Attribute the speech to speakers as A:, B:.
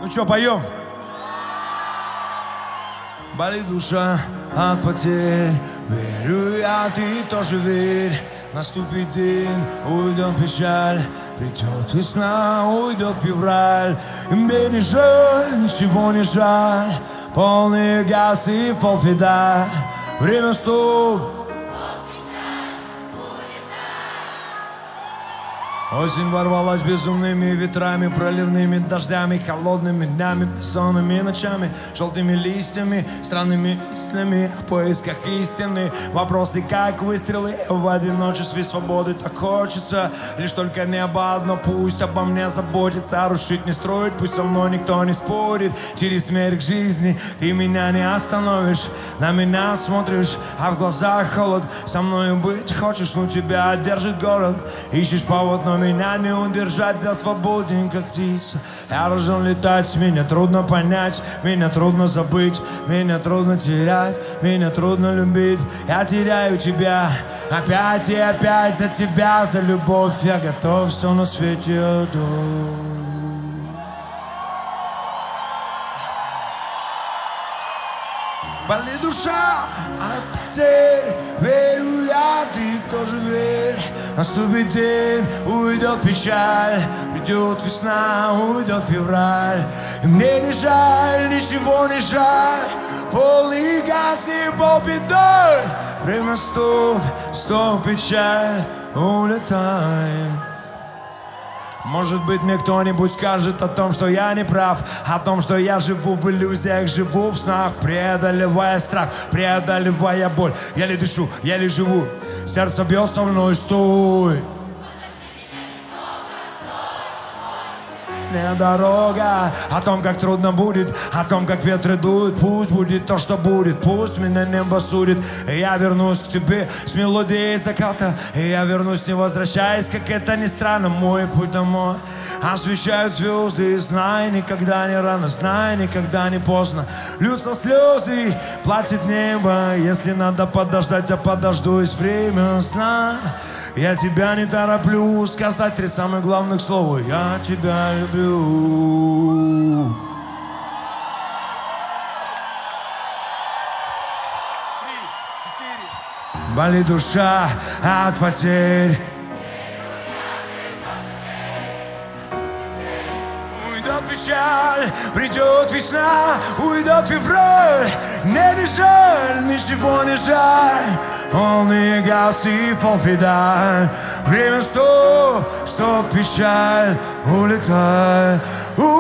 A: Ну чё, поем? Болит душа от потерь, верю я, ты тоже верь. Наступит день, уйдет печаль, придет весна, уйдет февраль. И мне не жаль, ничего не жаль, полный газ и полпедаль. Время стоп. Осень ворвалась безумными ветрами, проливными дождями, холодными днями, бессонными ночами, желтыми листьями, странными мыслями о поисках истины. Вопросы как выстрелы в одиночестве, свободы так хочется. Лишь только небо одно, пусть обо мне заботится. Рушить не строить, пусть со мной никто не спорит. Через смерть к жизни ты меня не остановишь. На меня смотришь, а в глазах холод. Со мною быть хочешь, но тебя держит город. Ищешь повод, но меня не удержать, я свободен, как птица. Я рожден летать, меня трудно понять, меня трудно забыть, меня трудно терять, меня трудно любить. Я теряю тебя опять и опять, за тебя, за любовь я готов все на свете отдать. Болит душа от потерь, верю я, ты тоже верь. Наступит день, уйдет печаль, придет весна, уйдет февраль. И мне не жаль, ничего не жаль, полный газ и полпедаль. Время стоп, стоп, печаль, улетаем. Может быть, мне кто-нибудь скажет о том, что я не прав, о том, что я живу в иллюзиях, живу в снах, преодолевая страх, преодолевая боль. Я ли дышу, я ли живу, сердце бьет со мной, стой. Дорога, о том, как трудно будет, о том, как ветры дуют. Пусть будет то, что будет, пусть меня небо судит. И я вернусь к тебе с мелодией заката. И я вернусь, не возвращаясь, как это ни странно. Мой путь домой освещают звезды. И знай, никогда не рано, знай, никогда не поздно. Льются слезы, плачет небо. Если надо подождать, я подожду, есть время сна. Я тебя не тороплю сказать 3 самых главных слова. Я тебя люблю. Болит душа от потерь. Уйдет печаль, придет весна, уйдет февраль. Мне не жаль, ничего не жаль, полный газ и полпедаль. Время стоп, стоп, печаль, улетай.